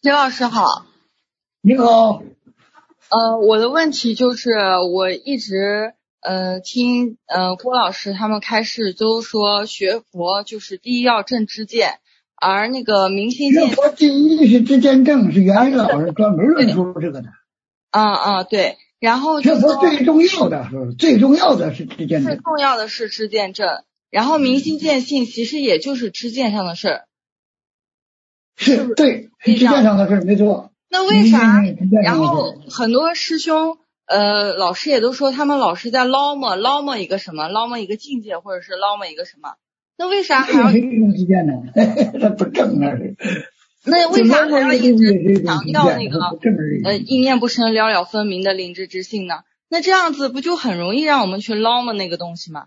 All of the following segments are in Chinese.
刘老师好。 你好。 我的问题就是我一直听郭老师他们开示都说学佛就是第一要正知见，而那个明心见学佛第一是知见正，是原来老师专门论述这个的。 对，然后学佛最重要的是知见正， 最重要的是知见正，然后明心见性其实也就是知见上的事儿。 是对，知见上的事没错。 那为啥？然后很多师兄老师也都说他们老是在捞摸一个什么，捞摸一个境界，或者是捞摸一个什么。那为啥还要没用知见呢？那不正那是。 那为啥还要一直强调那个意念不生了了分明的灵知之性呢？那这样子不就很容易让我们去捞摸那个东西吗？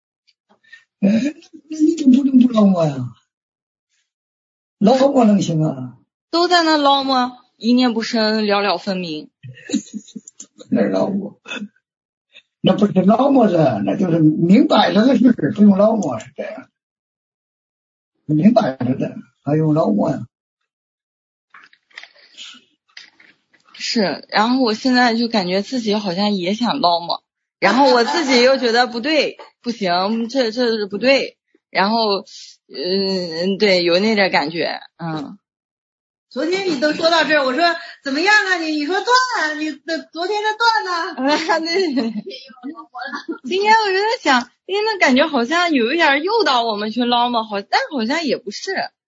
你就不能不捞摸呀？捞摸能行啊？ 都在那捞摸，一念不生了了分明。 那捞摸，那不是捞摸的，那就是明摆着的事，不用捞摸，是这样。明摆着的，还用捞摸呀？ 是，然后我现在就感觉自己好像也想捞摸，然后我自己又觉得不对，不行，这是不对，然后对，有那点感觉。 昨天你都说到这儿，我说怎么样啊？你说断，你昨天的断呢？ 对。今天我就在想，因为那感觉好像有一点诱导我们去捞嘛，但好像也不是。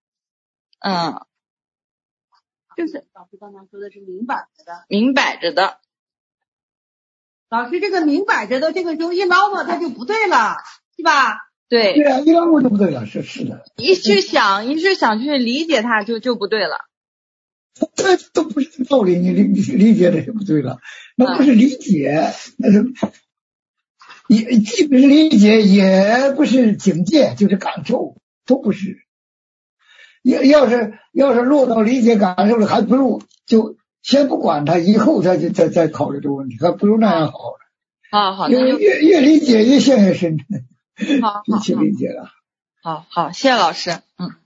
就是老师刚才说的是明摆着的。 明摆着的。 老师这个明摆着的这个就一捞嘛，它就不对了，是吧？ 对。 对啊，一捞摸就不对了，是的。 一去想去理解它就不对了。 这都不是道理，你理解的就不对了。那不是理解，那是也既不是理解，也不是境界，就是感受，都不是。要是落到理解感受了，还不如就先不管它，以后再考虑这个问题，还不如那样好。 好， 因为越理解越陷越深。 好， 一起理解了。 好，谢谢老师。